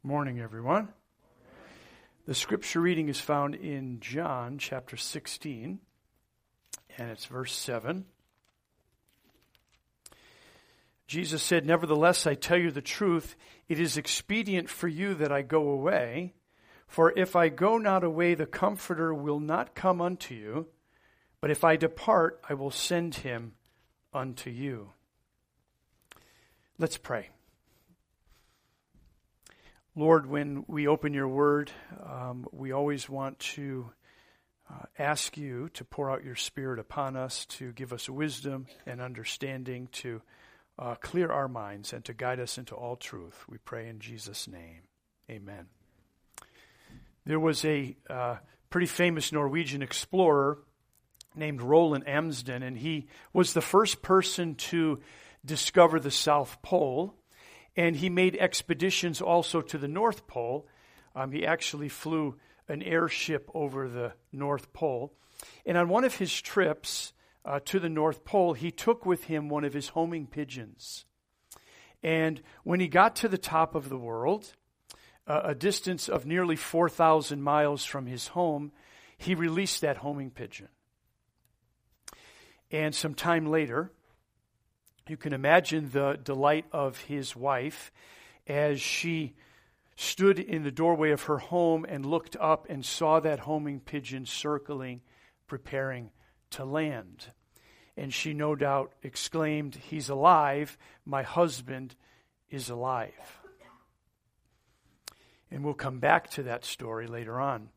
Morning, everyone. The scripture reading is found in John chapter 16, and it's verse 7. Jesus said, "Nevertheless, I tell you the truth, it is expedient for you that I go away. For if I go not away, the Comforter will not come unto you. But if I depart, I will send him unto you." Let's pray. Lord, when we open your word, we always want to ask you to pour out your Spirit upon us, to give us wisdom and understanding, to clear our minds and to guide us into all truth. We pray in Jesus' name. Amen. There was a pretty famous Norwegian explorer named Roald Amundsen, and he was the first person to discover the South Pole. And he made expeditions also to the North Pole. He actually flew an airship over the North Pole. And on one of his trips to the North Pole, he took with him one of his homing pigeons. And when he got to the top of the world, a distance of nearly 4,000 miles from his home, he released that homing pigeon. And some time later, you can imagine the delight of his wife as she stood in the doorway of her home and looked up and saw that homing pigeon circling, preparing to land. And she no doubt exclaimed, "He's alive. My husband is alive." And we'll come back to that story later on.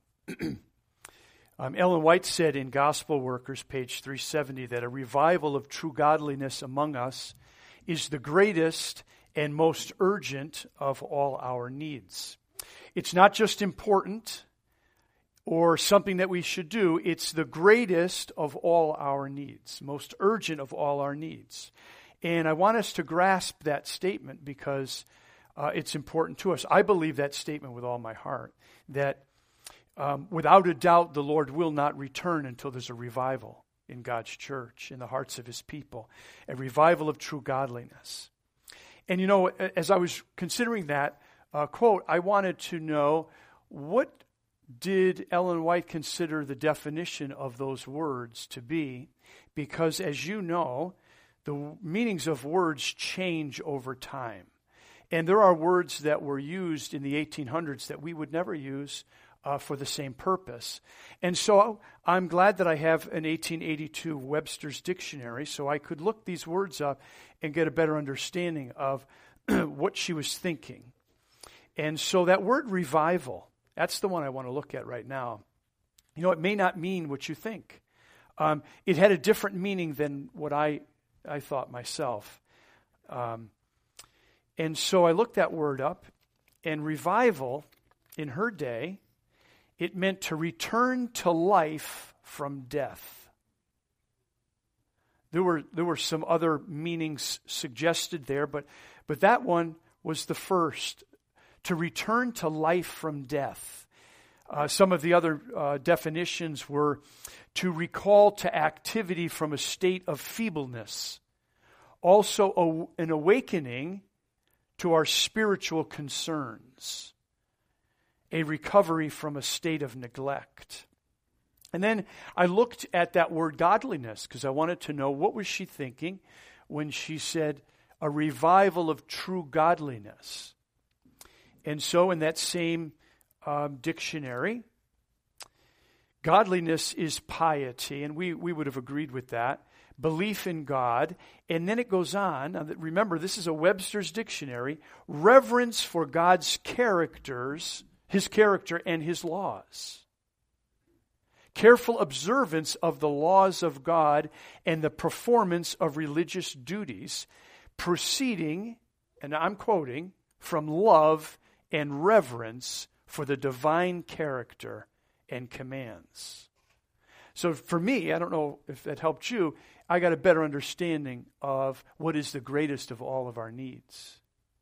Ellen White said in Gospel Workers, page 370, that a revival of true godliness among us is the greatest and most urgent of all our needs. It's not just important or something that we should do, it's the greatest of all our needs, most urgent of all our needs. And I want us to grasp that statement because it's important to us. I believe that statement with all my heart, that without a doubt, the Lord will not return until there's a revival in God's church, in the hearts of his people, a revival of true godliness. And you know, as I was considering that quote, I wanted to know, what did Ellen White consider the definition of those words to be? Because as you know, the meanings of words change over time. And there are words that were used in the 1800s that we would never use for the same purpose. And so I'm glad that I have an 1882 Webster's Dictionary, so I could look these words up and get a better understanding of what she was thinking. And so that word revival, that's the one I want to look at right now. You know, it may not mean what you think. It had a different meaning than what I thought myself. And so I looked that word up, and revival in her day, it meant to return to life from death. There were some other meanings suggested there, but that one was the first, to return to life from death. Some of the other definitions were to recall to activity from a state of feebleness. Also an awakening to our spiritual concerns. A recovery from a state of neglect. And then I looked at that word godliness because I wanted to know, what was she thinking when she said a revival of true godliness. And so in that same dictionary, godliness is piety, and we would have agreed with that. Belief in God. And then it goes on, remember this is a Webster's Dictionary, reverence for God's characters, his character and his laws. Careful observance of the laws of God and the performance of religious duties, proceeding, and I'm quoting, from love and reverence for the divine character and commands. So for me, I don't know if that helped you, I got a better understanding of what is the greatest of all of our needs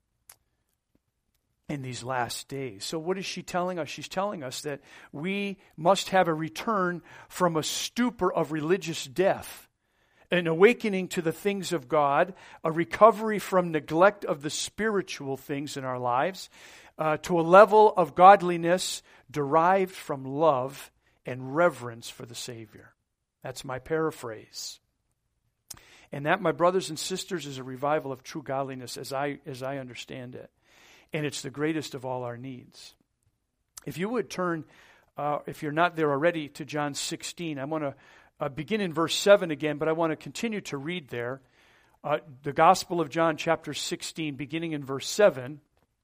in these last days. So what is she telling us? She's telling us that we must have a return from a stupor of religious death, an awakening to the things of God, a recovery from neglect of the spiritual things in our lives, to a level of godliness derived from love and reverence for the Savior. That's my paraphrase. And that, my brothers and sisters, is a revival of true godliness as I understand it. And it's the greatest of all our needs. If you would turn, if you're not there already, to John 16. I want to begin in verse 7 again, but I want to continue to read there. The Gospel of John, chapter 16, beginning in verse 7.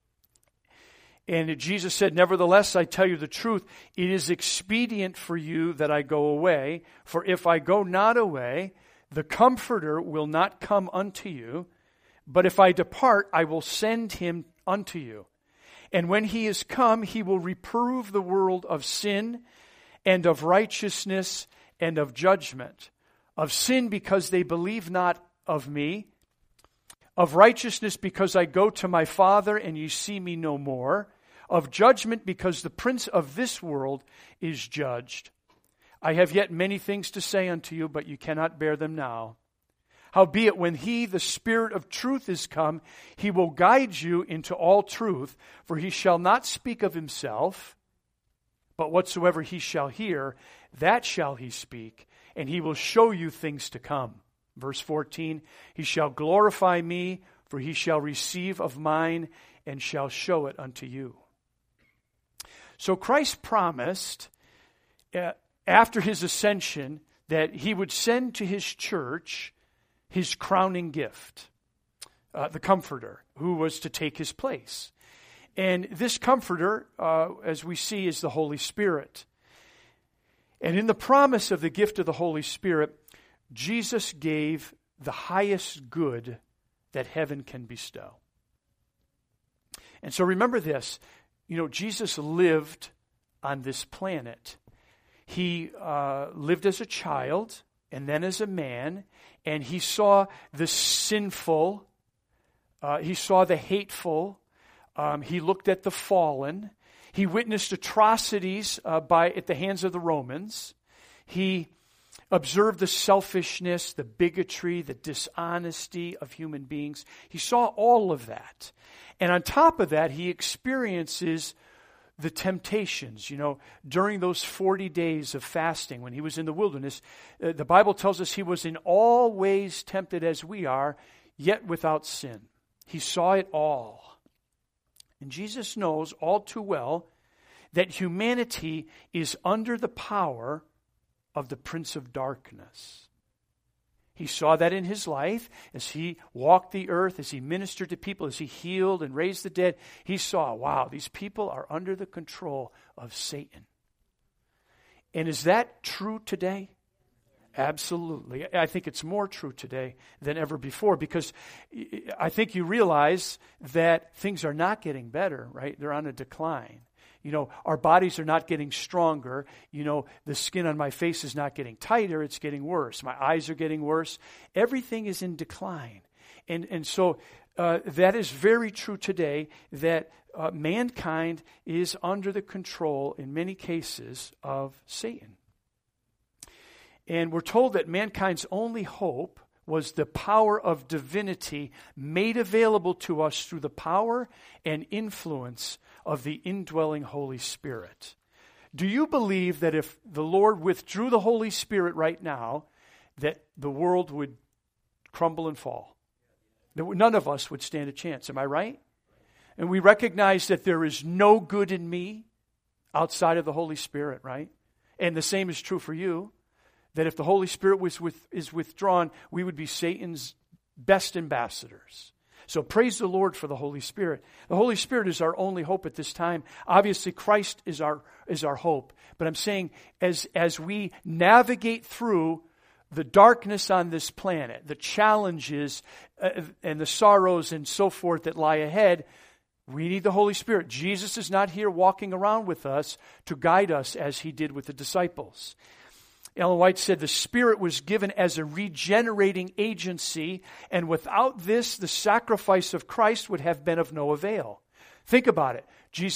And Jesus said, "Nevertheless, I tell you the truth, it is expedient for you that I go away. For if I go not away, the Comforter will not come unto you. But if I depart, I will send him unto you. And when he is come, he will reprove the world of sin and of righteousness and of judgment. Of sin, because they believe not of me. Of righteousness, because I go to my Father, and you see me no more. Of judgment, because the prince of this world is judged. I have yet many things to say unto you, but you cannot bear them now. Howbeit, when he, the Spirit of truth, is come, he will guide you into all truth, for he shall not speak of himself, but whatsoever he shall hear, that shall he speak, and he will show you things to come." Verse 14, "He shall glorify me, for he shall receive of mine, and shall show it unto you." So Christ promised, after his ascension, that he would send to his church his crowning gift, the Comforter, who was to take his place. And this Comforter, as we see, is the Holy Spirit. And in the promise of the gift of the Holy Spirit, Jesus gave the highest good that heaven can bestow. And so remember this, Jesus lived on this planet. He lived as a child and then as a man, and he saw the sinful, he saw the hateful, he looked at the fallen, he witnessed atrocities at the hands of the Romans, he observed the selfishness, the bigotry, the dishonesty of human beings. He saw all of that. And on top of that, he experiences the temptations. During those 40 days of fasting when he was in the wilderness, the Bible tells us he was in all ways tempted as we are, yet without sin. He saw it all. And Jesus knows all too well that humanity is under the power of the Prince of Darkness. He saw that in his life as he walked the earth, as he ministered to people, as he healed and raised the dead. He saw, wow, these people are under the control of Satan. And is that true today? Absolutely. I think it's more true today than ever before, because I think you realize that things are not getting better, right? They're on a decline. Our bodies are not getting stronger. The skin on my face is not getting tighter. It's getting worse. My eyes are getting worse. Everything is in decline. And so that is very true today, that mankind is under the control, in many cases, of Satan. And we're told that mankind's only hope was the power of divinity made available to us through the power and influence of the indwelling Holy Spirit. Do you believe that if the Lord withdrew the Holy Spirit right now, that the world would crumble and fall? None of us would stand a chance. Am I right? And we recognize that there is no good in me outside of the Holy Spirit, right? And the same is true for you. That if the Holy Spirit is withdrawn, we would be Satan's best ambassadors. So praise the Lord for the Holy Spirit. The Holy Spirit is our only hope at this time. Obviously, Christ is our hope. But I'm saying as we navigate through the darkness on this planet, the challenges and the sorrows and so forth that lie ahead, we need the Holy Spirit. Jesus is not here walking around with us to guide us as he did with the disciples. Ellen White said the Spirit was given as a regenerating agency, and without this, the sacrifice of Christ would have been of no avail. Think about it. Jesus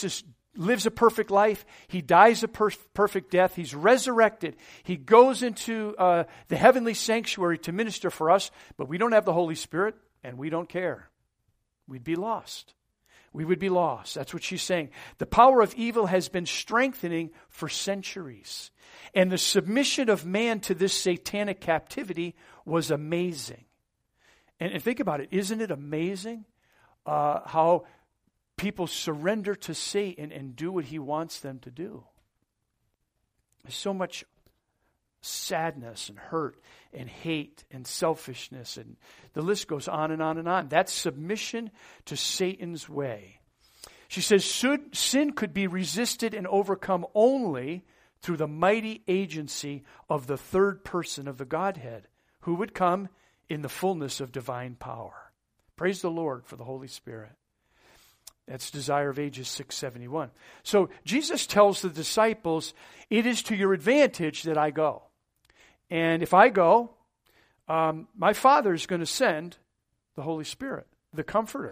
lives a perfect life. He dies a perfect death. He's resurrected. He goes into the heavenly sanctuary to minister for us, but we don't have the Holy Spirit, and we don't care. We'd be lost. We would be lost. That's what she's saying. The power of evil has been strengthening for centuries. And the submission of man to this satanic captivity was amazing. And think about it. Isn't it amazing how people surrender to Satan and do what he wants them to do? There's so much sadness and hurt and hate and selfishness, and the list goes on and on and on. That's submission to Satan's way. She says sin could be resisted and overcome only through the mighty agency of the third person of the Godhead, who would come in the fullness of divine power. Praise the Lord for the Holy Spirit. That's Desire of Ages 671. So Jesus tells the disciples, it is to your advantage that I go. And if I go, my Father is going to send the Holy Spirit, the Comforter.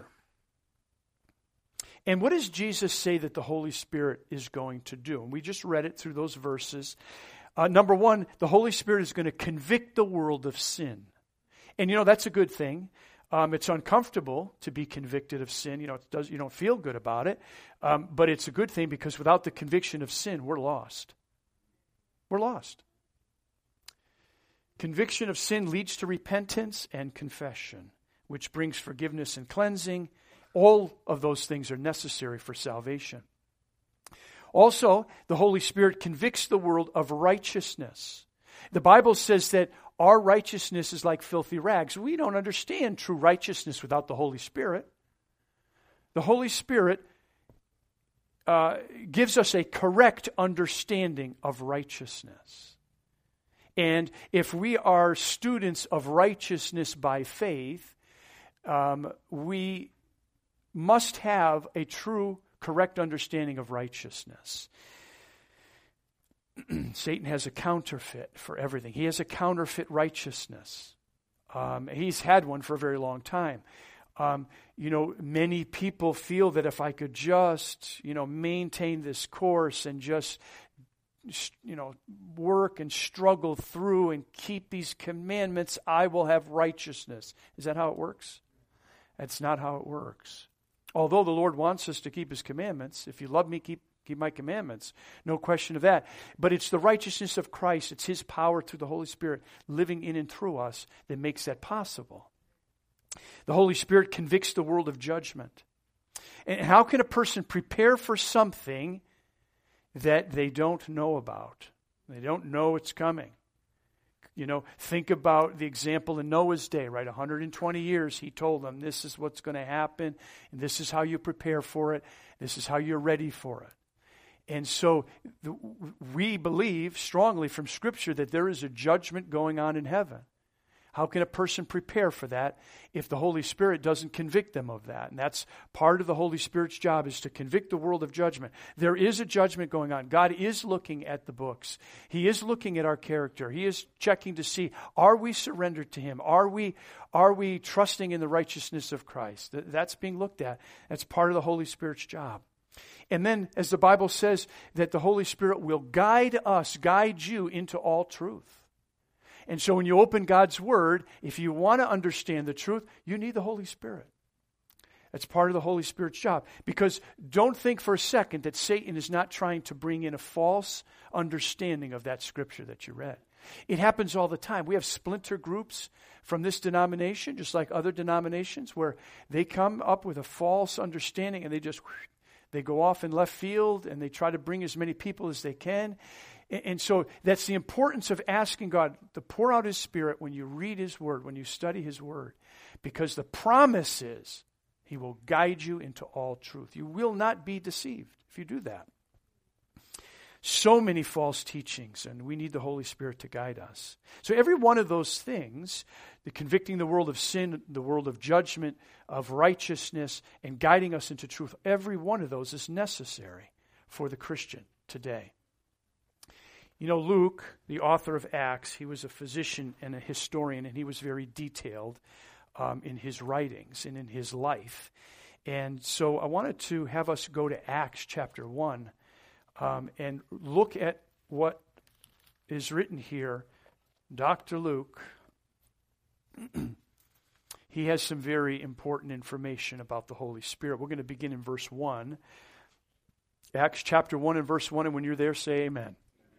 And what does Jesus say that the Holy Spirit is going to do? And we just read it through those verses. Number one, the Holy Spirit is going to convict the world of sin. And that's a good thing. It's uncomfortable to be convicted of sin. You don't feel good about it. But it's a good thing, because without the conviction of sin, we're lost. We're lost. Conviction of sin leads to repentance and confession, which brings forgiveness and cleansing. All of those things are necessary for salvation. Also, the Holy Spirit convicts the world of righteousness. The Bible says that our righteousness is like filthy rags. We don't understand true righteousness without the Holy Spirit. The Holy Spirit gives us a correct understanding of righteousness. And if we are students of righteousness by faith, we must have a true, correct understanding of righteousness. Satan has a counterfeit for everything. He has a counterfeit righteousness. He's had one for a very long time. Many people feel that if I could just, maintain this course and just, work and struggle through and keep these commandments, I will have righteousness. Is that how it works? That's not how it works. Although the Lord wants us to keep His commandments. If you love me, keep my commandments. No question of that. But it's the righteousness of Christ. It's His power through the Holy Spirit living in and through us that makes that possible. The Holy Spirit convicts the world of judgment. And how can a person prepare for something that they don't know about? They don't know it's coming. Think about the example in Noah's day, right? 120 years, he told them, this is what's going to happen, and this is how you prepare for it. This is how you're ready for it. And so we believe strongly from Scripture that there is a judgment going on in heaven. How can a person prepare for that if the Holy Spirit doesn't convict them of that? And that's part of the Holy Spirit's job, is to convict the world of judgment. There is a judgment going on. God is looking at the books. He is looking at our character. He is checking to see, are we surrendered to Him? Are we trusting in the righteousness of Christ? That's being looked at. That's part of the Holy Spirit's job. And then, as the Bible says, that the Holy Spirit will guide you into all truth. And so when you open God's Word, if you want to understand the truth, you need the Holy Spirit. That's part of the Holy Spirit's job. Because don't think for a second that Satan is not trying to bring in a false understanding of that Scripture that you read. It happens all the time. We have splinter groups from this denomination, just like other denominations, where they come up with a false understanding and they go off in left field and they try to bring as many people as they can. And so that's the importance of asking God to pour out His Spirit when you read His Word, when you study His Word. Because the promise is He will guide you into all truth. You will not be deceived if you do that. So many false teachings, and we need the Holy Spirit to guide us. So every one of those things, the convicting the world of sin, the world of judgment, of righteousness, and guiding us into truth, every one of those is necessary for the Christian today. Luke, the author of Acts, he was a physician and a historian, and he was very detailed in his writings and in his life. And so I wanted to have us go to Acts chapter 1 and look at what is written here. Dr. Luke, he has some very important information about the Holy Spirit. We're going to begin in verse 1. Acts chapter 1 and verse 1, and when you're there, say amen.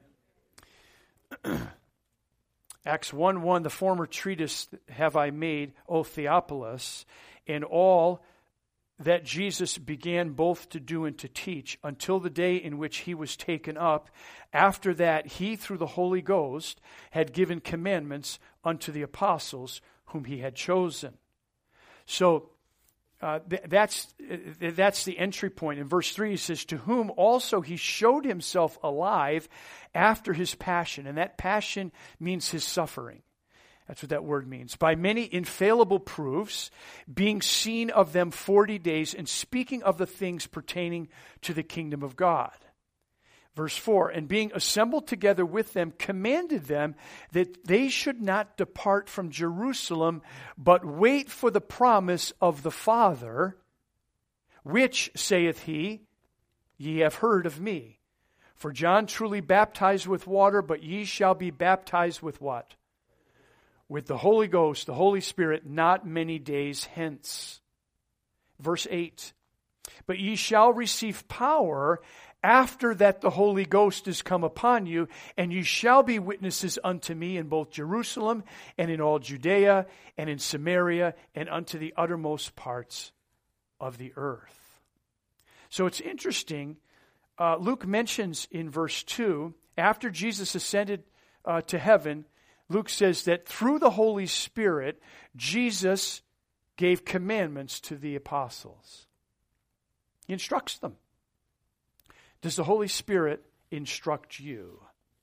Acts 1:1, the former treatise have I made, O Theophilus, and all that Jesus began both to do and to teach until the day in which he was taken up. After that, he, through the Holy Ghost, had given commandments unto the apostles whom he had chosen. So that's the entry point. In verse 3, he says, to whom also he showed himself alive after his passion. And that passion means his suffering. That's what that word means. By many infallible proofs, being seen of them 40 days, and speaking of the things pertaining to the kingdom of God. Verse 4, and being assembled together with them, commanded them that they should not depart from Jerusalem, but wait for the promise of the Father, which, saith he, ye have heard of me. For John truly baptized with water, but ye shall be baptized with what? With the Holy Ghost, the Holy Spirit, not many days hence. Verse 8, but ye shall receive power after that the Holy Ghost is come upon you, and ye shall be witnesses unto me in both Jerusalem and in all Judea and in Samaria and unto the uttermost parts of the earth. So it's interesting. Luke mentions in verse 2, after Jesus ascended to heaven, Luke says that through the Holy Spirit, Jesus gave commandments to the apostles. He instructs them. Does the Holy Spirit instruct you?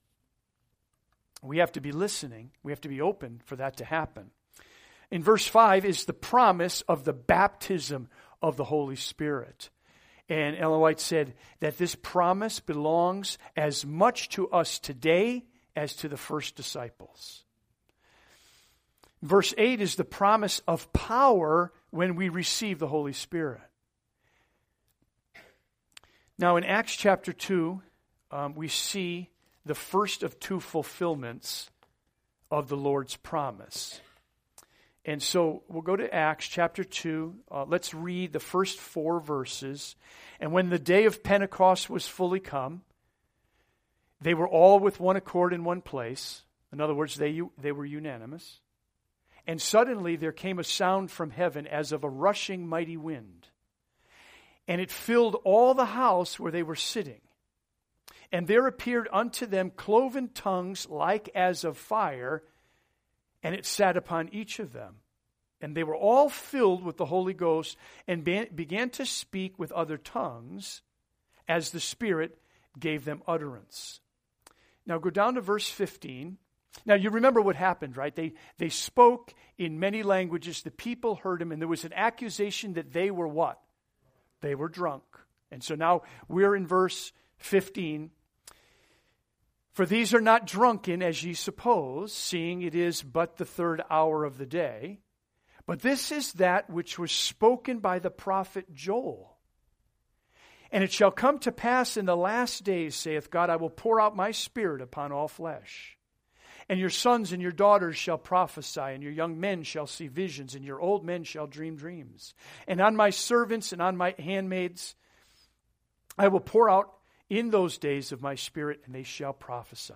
We have to be listening. We have to be open for that to happen. In verse 5 is the promise of the baptism of the Holy Spirit. And Ellen White said that this promise belongs as much to us today as to the first disciples. Verse 8 is the promise of power when we receive the Holy Spirit. Now in Acts chapter 2, we see the first of two fulfillments of the Lord's promise. And so we'll go to Acts chapter 2. Let's read the first 4 verses. And when the day of Pentecost was fully come, they were all with one accord in one place. In other words, they were unanimous. And suddenly there came a sound from heaven as of a rushing mighty wind. And it filled all the house where they were sitting. And there appeared unto them cloven tongues like as of fire, and it sat upon each of them. And they were all filled with the Holy Ghost, and began to speak with other tongues, as the Spirit gave them utterance. Now go down to verse 15. Now you remember what happened, right? They spoke in many languages. The people heard them, and there was an accusation that they were what? They were drunk. And so now we're in verse 15. For these are not drunken, as ye suppose, seeing it is but the 3rd hour of the day. But this is that which was spoken by the prophet Joel. And it shall come to pass in the last days, saith God, I will pour out my Spirit upon all flesh. And your sons and your daughters shall prophesy, and your young men shall see visions, and your old men shall dream dreams. And on my servants and on my handmaids I will pour out in those days of my Spirit, and they shall prophesy.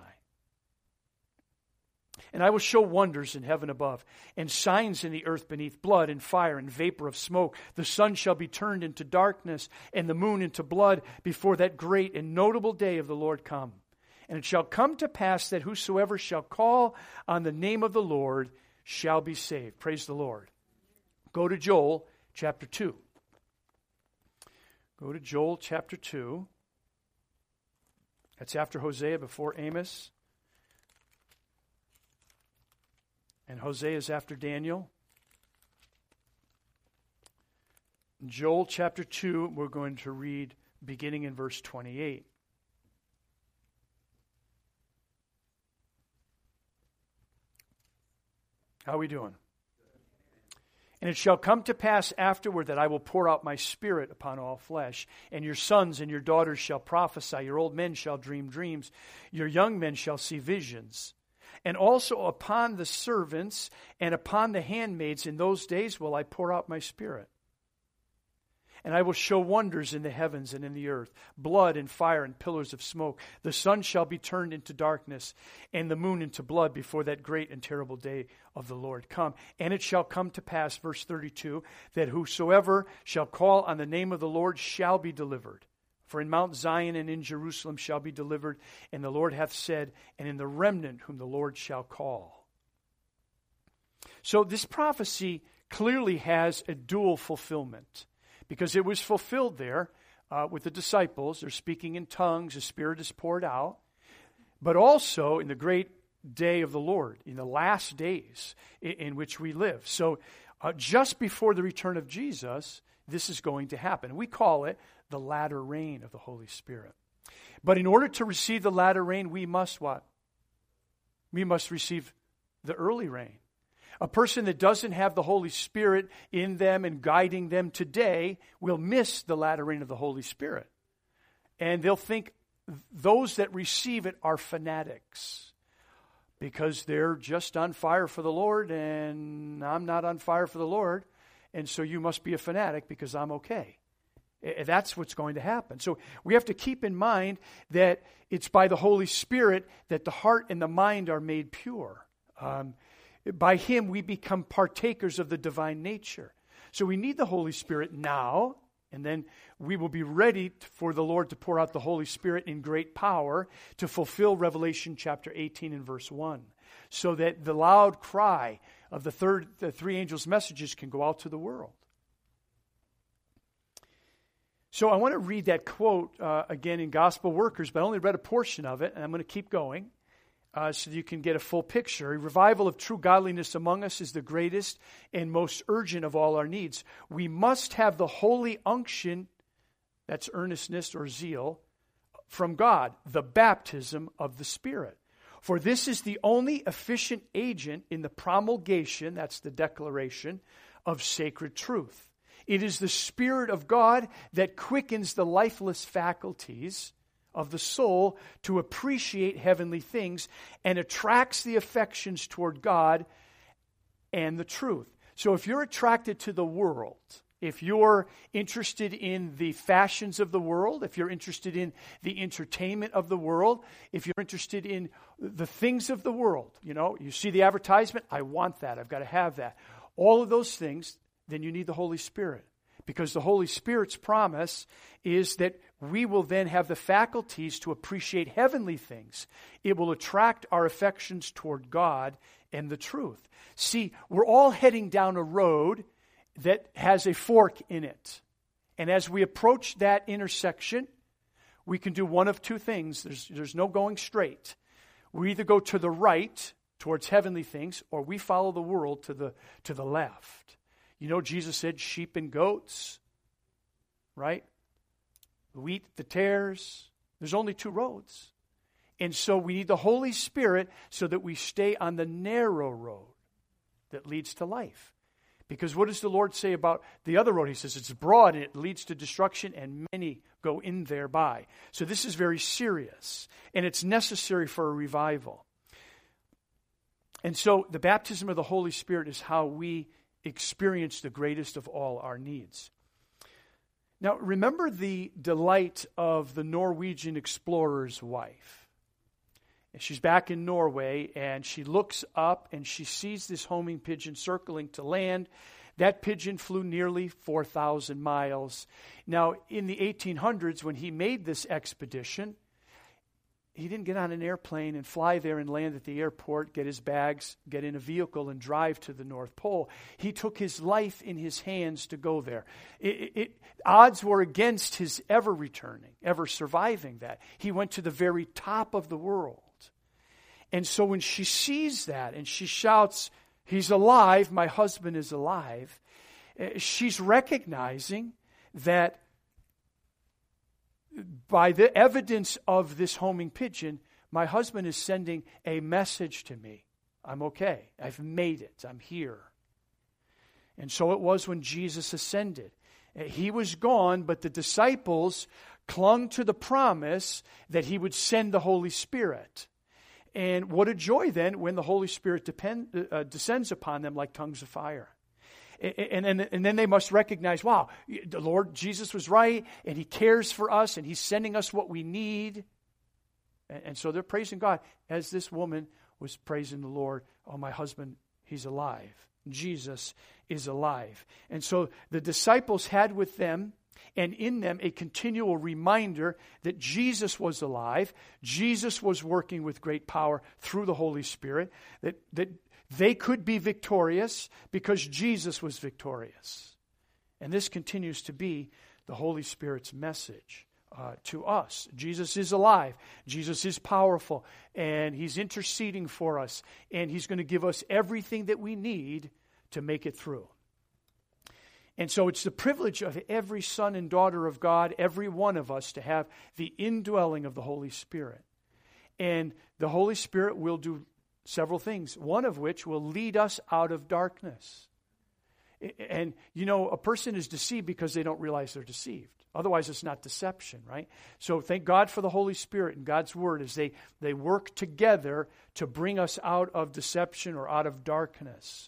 And I will show wonders in heaven above, and signs in the earth beneath, blood and fire and vapor of smoke. The sun shall be turned into darkness, and the moon into blood, before that great and notable day of the Lord come. And it shall come to pass that whosoever shall call on the name of the Lord shall be saved. Praise the Lord. Go to Joel chapter 2. Go to Joel chapter 2. That's after Hosea, before Amos. And Hosea is after Daniel. Joel chapter 2, we're going to read beginning in verse 28. How are we doing? And it shall come to pass afterward that I will pour out my Spirit upon all flesh, and your sons and your daughters shall prophesy, your old men shall dream dreams, your young men shall see visions. And also upon the servants and upon the handmaids in those days will I pour out my Spirit. And I will show wonders in the heavens and in the earth, blood and fire and pillars of smoke. The sun shall be turned into darkness, and the moon into blood before that great and terrible day of the Lord come. And it shall come to pass, verse 32, that whosoever shall call on the name of the Lord shall be delivered. For in Mount Zion and in Jerusalem shall be delivered, and the Lord hath said, and in the remnant whom the Lord shall call. So this prophecy clearly has a dual fulfillment, because it was fulfilled there with the disciples. They're speaking in tongues. The Spirit is poured out. But also in the great day of the Lord, in the last days in which we live. So just before the return of Jesus, this is going to happen. We call it the latter rain of the Holy Spirit. But in order to receive the latter rain, we must what? We must receive the early rain. A person that doesn't have the Holy Spirit in them and guiding them today will miss the latter rain of the Holy Spirit. And they'll think those that receive it are fanatics because they're just on fire for the Lord and I'm not on fire for the Lord. And so you must be a fanatic because I'm okay. That's what's going to happen. So we have to keep in mind that it's by the Holy Spirit that the heart and the mind are made pure. By Him, we become partakers of the divine nature. So we need the Holy Spirit now, and then we will be ready for the Lord to pour out the Holy Spirit in great power to fulfill Revelation chapter 18 and verse 1, so that the loud cry of the three angels' messages can go out to the world. So I want to read that quote again in Gospel Workers, but I only read a portion of it, and I'm going to keep going. So you can get a full picture. A revival of true godliness among us is the greatest and most urgent of all our needs. We must have the holy unction, that's earnestness or zeal, from God, the baptism of the Spirit. For this is the only efficient agent in the promulgation, that's the declaration, of sacred truth. It is the Spirit of God that quickens the lifeless faculties of the soul to appreciate heavenly things and attracts the affections toward God and the truth. So if you're attracted to the world, if you're interested in the fashions of the world, if you're interested in the entertainment of the world, if you're interested in the things of the world, you see the advertisement, I want that, I've got to have that. All of those things, then you need the Holy Spirit. Because the Holy Spirit's promise is that we will then have the faculties to appreciate heavenly things. It will attract our affections toward God and the truth. See, we're all heading down a road that has a fork in it. And as we approach that intersection, we can do one of two things. There's no going straight. We either go to the right towards heavenly things, or we follow the world to the left. Jesus said sheep and goats, right? The wheat, the tares. There's only two roads. And so we need the Holy Spirit so that we stay on the narrow road that leads to life. Because what does the Lord say about the other road? He says it's broad and it leads to destruction and many go in thereby. So this is very serious and it's necessary for a revival. And so the baptism of the Holy Spirit is how we experience the greatest of all our needs. Now, remember the delight of the Norwegian explorer's wife. And she's back in Norway, and she looks up, and she sees this homing pigeon circling to land. That pigeon flew nearly 4,000 miles. Now, in the 1800s, when he made this expedition, he didn't get on an airplane and fly there and land at the airport, get his bags, get in a vehicle and drive to the North Pole. He took his life in his hands to go there. Odds were against his ever returning, ever surviving that. He went to the very top of the world. And so when she sees that and she shouts, "He's alive, my husband is alive," she's recognizing that by the evidence of this homing pigeon, my husband is sending a message to me. I'm okay. I've made it. I'm here. And so it was when Jesus ascended. He was gone, but the disciples clung to the promise that he would send the Holy Spirit. And what a joy then when the Holy Spirit descends upon them like tongues of fire. And then they must recognize, wow, the Lord Jesus was right, and he cares for us, and he's sending us what we need. And so they're praising God as this woman was praising the Lord. Oh, my husband, he's alive. Jesus is alive. And so the disciples had with them and in them a continual reminder that Jesus was alive. Jesus was working with great power through the Holy Spirit, that they could be victorious because Jesus was victorious. And this continues to be the Holy Spirit's message to us. Jesus is alive. Jesus is powerful. And he's interceding for us. And he's going to give us everything that we need to make it through. And so it's the privilege of every son and daughter of God, every one of us, to have the indwelling of the Holy Spirit. And the Holy Spirit will do several things, one of which will lead us out of darkness. And, you know, a person is deceived because they don't realize they're deceived. Otherwise, it's not deception, right? So thank God for the Holy Spirit and God's Word as they work together to bring us out of deception or out of darkness.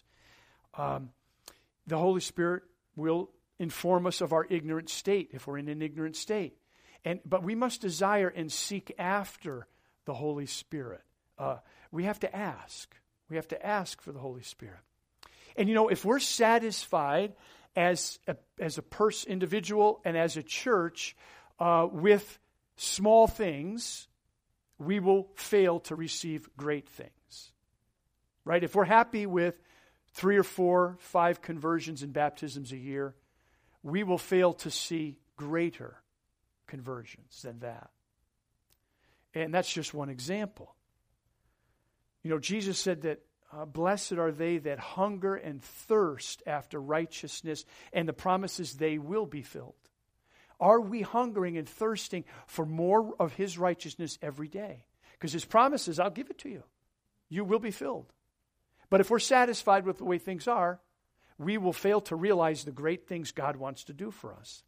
The Holy Spirit will inform us of our ignorant state if we're in an ignorant state. But we must desire and seek after the Holy Spirit. We have to ask. We have to ask for the Holy Spirit. And you know, if we're satisfied as a person, individual, and as a church with small things, we will fail to receive great things. Right? If we're happy with 3 or 4, 5 conversions and baptisms a year, we will fail to see greater conversions than that. And that's just one example. You know, Jesus said that blessed are they that hunger and thirst after righteousness, and the promise is they will be filled. Are we hungering and thirsting for more of his righteousness every day? Because his promise is, I'll give it to you. You will be filled. But if we're satisfied with the way things are, we will fail to realize the great things God wants to do for us.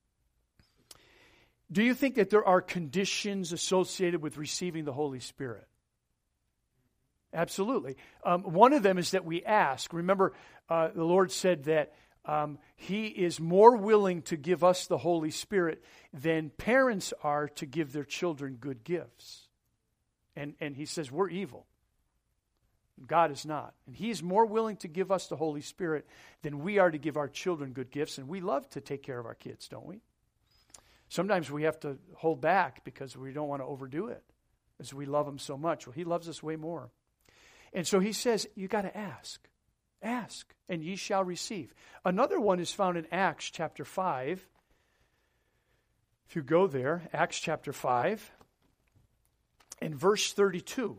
Do you think that there are conditions associated with receiving the Holy Spirit? Absolutely. One of them is that we ask. Remember, the Lord said that he is more willing to give us the Holy Spirit than parents are to give their children good gifts. And he says we're evil. God is not. And he is more willing to give us the Holy Spirit than we are to give our children good gifts. And we love to take care of our kids, don't we? Sometimes we have to hold back because we don't want to overdo it, as we love him so much. Well, he loves us way more. And so he says, you got to ask. Ask, and ye shall receive. Another one is found in Acts chapter 5. If you go there, Acts chapter 5, and verse 32.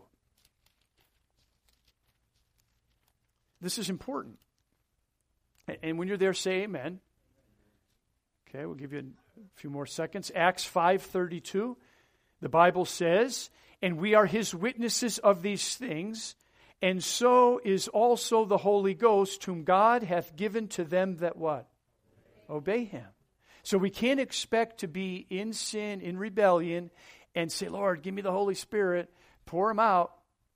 This is important. And when you're there, say amen. Okay, we'll give you a few more seconds. Acts 5:32. The Bible says, and we are his witnesses of these things, and so is also the Holy Ghost, whom God hath given to them that what? Obey him. So we can't expect to be in sin, in rebellion, and say, Lord, give me the Holy Spirit, pour him out.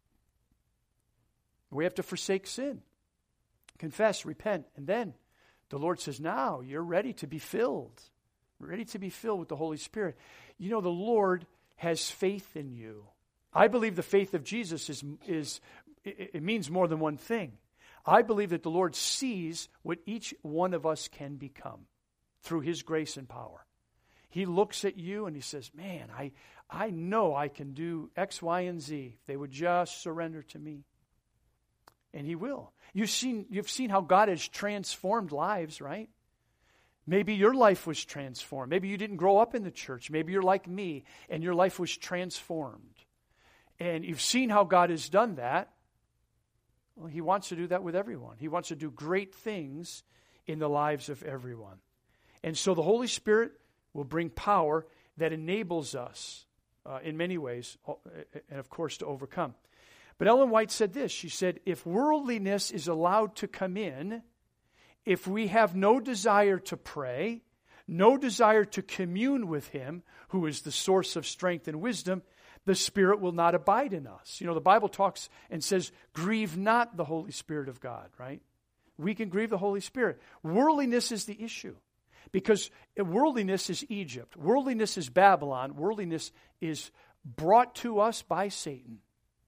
We have to forsake sin. Confess, repent, and then the Lord says, now you're ready to be filled. Ready to be filled with the Holy Spirit. You know, the Lord has faith in you. I believe the faith of Jesus it means more than one thing. I believe that the Lord sees what each one of us can become through his grace and power. He looks at you and he says, man, I know I can do X, Y, and Z if they would just surrender to me. And he will. You've seen how God has transformed lives, right? Maybe your life was transformed. Maybe you didn't grow up in the church. Maybe you're like me and your life was transformed. And you've seen how God has done that. Well, he wants to do that with everyone. He wants to do great things in the lives of everyone. And so the Holy Spirit will bring power that enables us in many ways, and of course, to overcome. But Ellen White said this. She said, if worldliness is allowed to come in if we have no desire to pray, no desire to commune with Him, who is the source of strength and wisdom, the Spirit will not abide in us. You know, the Bible talks and says, grieve not the Holy Spirit of God, right? We can grieve the Holy Spirit. Worldliness is the issue. Because worldliness is Egypt. Worldliness is Babylon. Worldliness is brought to us by Satan.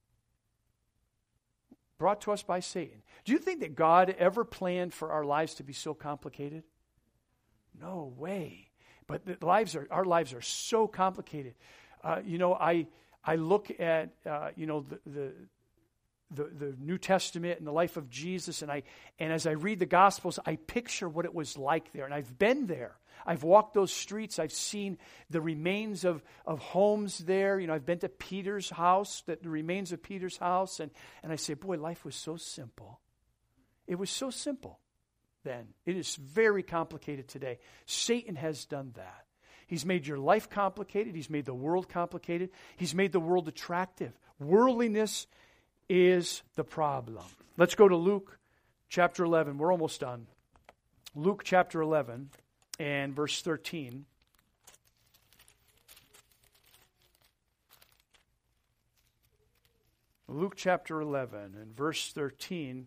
Brought to us by Satan. Do you think that God ever planned for our lives to be so complicated? No way. But our lives are so complicated. I look at the New Testament and the life of Jesus, and as I read the Gospels, I picture what it was like there. And I've been there. I've walked those streets. I've seen the remains of homes there. You know, I've been to Peter's house, the remains of Peter's house, and I say, boy, life was so simple. It was so simple then. It is very complicated today. Satan has done that. He's made your life complicated. He's made the world complicated. He's made the world attractive. Worldliness is the problem. Let's go to Luke chapter 11. We're almost done. Luke chapter 11 and verse 13. Luke chapter 11 and verse 13.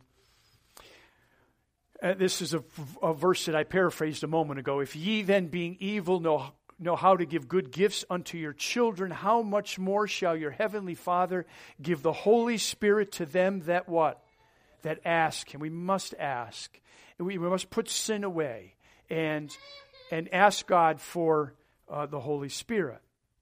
This is a verse that I paraphrased a moment ago. If ye then being evil know how to give good gifts unto your children, how much more shall your heavenly Father give the Holy Spirit to them that what? That ask Him. We must ask. We must put sin away and ask God for the Holy Spirit.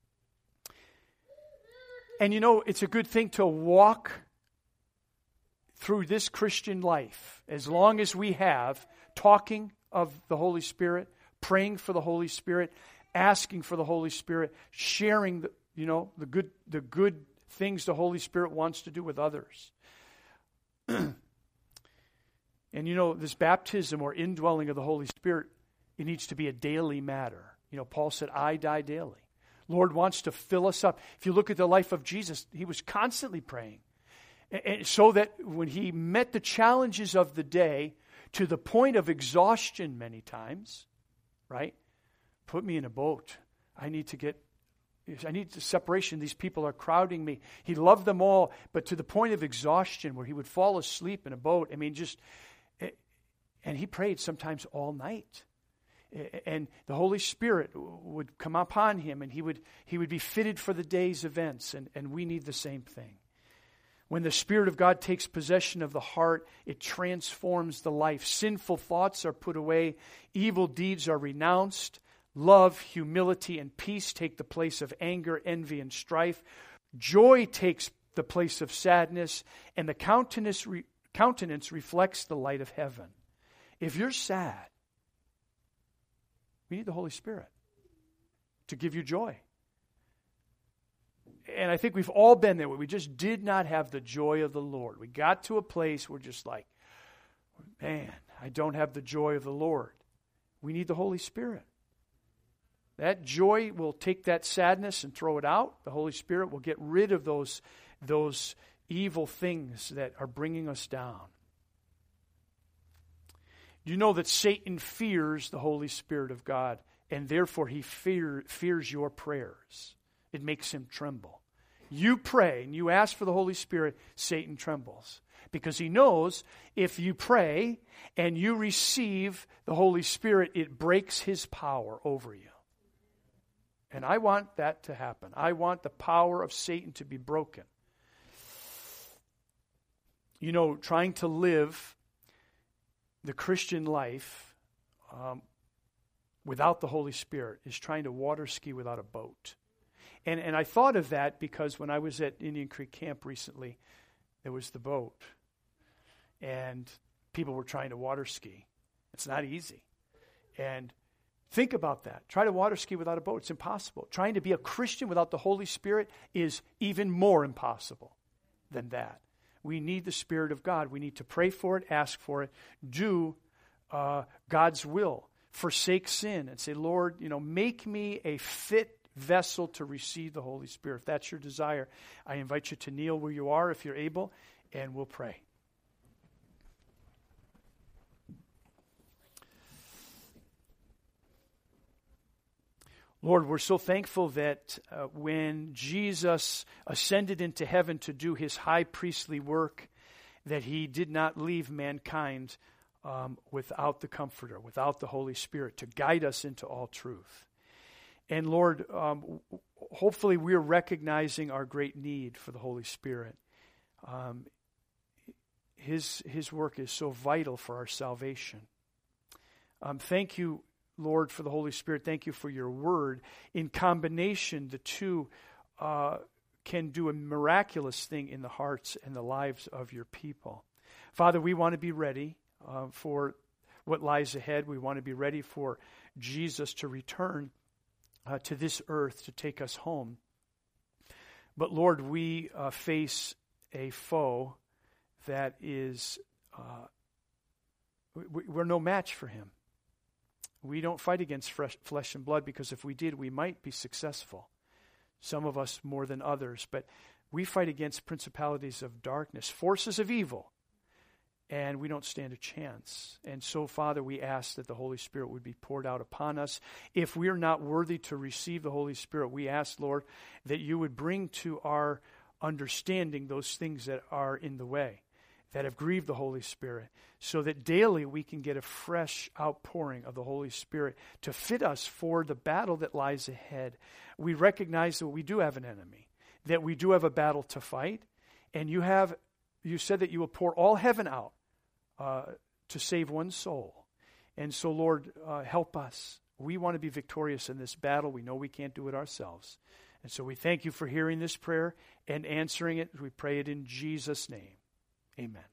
And you know, it's a good thing to walk through this Christian life as long as we have, talking of the Holy Spirit, praying for the Holy Spirit, asking for the Holy Spirit, sharing the good things the Holy Spirit wants to do with others. And you know, this baptism or indwelling of the Holy Spirit, it needs to be a daily matter. You know, Paul said, I die daily. Lord wants to fill us up. If you look at the life of Jesus, He was constantly praying. And so that when He met the challenges of the day to the point of exhaustion many times, right? Put me in a boat. I need the separation. These people are crowding me. He loved them all, but to the point of exhaustion where He would fall asleep in a boat. I mean, and He prayed sometimes all night. And the Holy Spirit would come upon Him, and he would be fitted for the day's events, and we need the same thing. When the Spirit of God takes possession of the heart, it transforms the life. Sinful thoughts are put away. Evil deeds are renounced. Love, humility, and peace take the place of anger, envy, and strife. Joy takes the place of sadness, and the countenance reflects the light of heaven. If you're sad, we need the Holy Spirit to give you joy. And I think we've all been there where we just did not have the joy of the Lord. We got to a place where we're just like, man, I don't have the joy of the Lord. We need the Holy Spirit. That joy will take that sadness and throw it out. The Holy Spirit will get rid of those evil things that are bringing us down. You know that Satan fears the Holy Spirit of God, and therefore he fears your prayers. It makes him tremble. You pray and you ask for the Holy Spirit, Satan trembles. Because he knows if you pray and you receive the Holy Spirit, it breaks his power over you. And I want that to happen. I want the power of Satan to be broken. You know, trying to live the Christian life without the Holy Spirit is trying to water ski without a boat. And I thought of that because when I was at Indian Creek Camp recently, there was the boat. And people were trying to water ski. It's not easy. And think about that. Try to water ski without a boat. It's impossible. Trying to be a Christian without the Holy Spirit is even more impossible than that. We need the Spirit of God. We need to pray for it, ask for it, do God's will, forsake sin, and say, Lord, make me a fit vessel to receive the Holy Spirit. If that's your desire, I invite you to kneel where you are if you're able, and we'll pray. Lord, we're so thankful that when Jesus ascended into heaven to do his high priestly work, that he did not leave mankind without the Comforter, without the Holy Spirit to guide us into all truth. And Lord, hopefully we're recognizing our great need for the Holy Spirit. His work is so vital for our salvation. Thank you, Lord, for the Holy Spirit. Thank you for your word. In combination, the two can do a miraculous thing in the hearts and the lives of your people. Father, we want to be ready for what lies ahead. We want to be ready for Jesus to return to this earth to take us home. But Lord, we face a foe that is, we're no match for him. We don't fight against flesh and blood, because if we did, we might be successful. Some of us more than others. But we fight against principalities of darkness, forces of evil, and we don't stand a chance. And so, Father, we ask that the Holy Spirit would be poured out upon us. If we're not worthy to receive the Holy Spirit, we ask, Lord, that you would bring to our understanding those things that are in the way, that have grieved the Holy Spirit, so that daily we can get a fresh outpouring of the Holy Spirit to fit us for the battle that lies ahead. We recognize that we do have an enemy, that we do have a battle to fight, and you said that you will pour all heaven out to save one soul. And so, Lord, help us. We want to be victorious in this battle. We know we can't do it ourselves. And so we thank you for hearing this prayer and answering it. We pray it in Jesus' name. Amen.